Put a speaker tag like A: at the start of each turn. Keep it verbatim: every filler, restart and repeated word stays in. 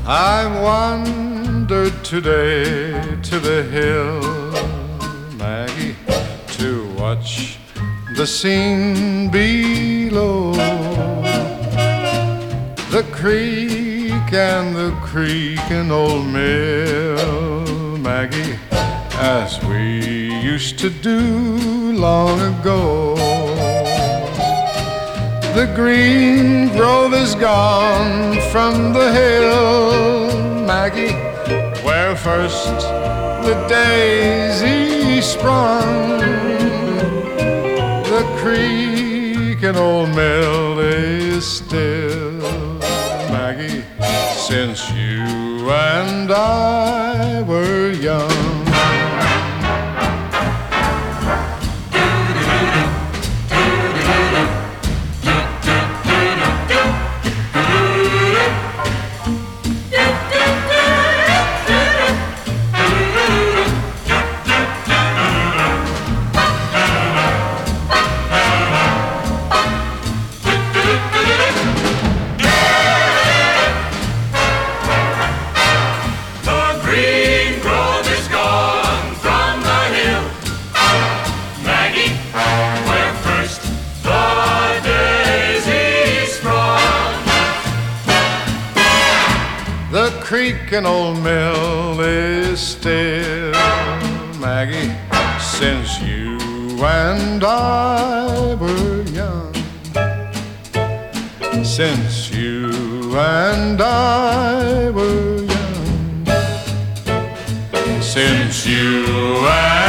A: I wandered today to the hill, Maggie, to watch the scene below. The creek and the creaking old mill, Maggie, as we used to do long ago. The green grove is gone from the hill, Maggie, where first the daisy sprung. The creek and old mill is still, Maggie, since you and I were young. The creek and old mill is still, Maggie, since you and I were young. Since you and I were young. Since you and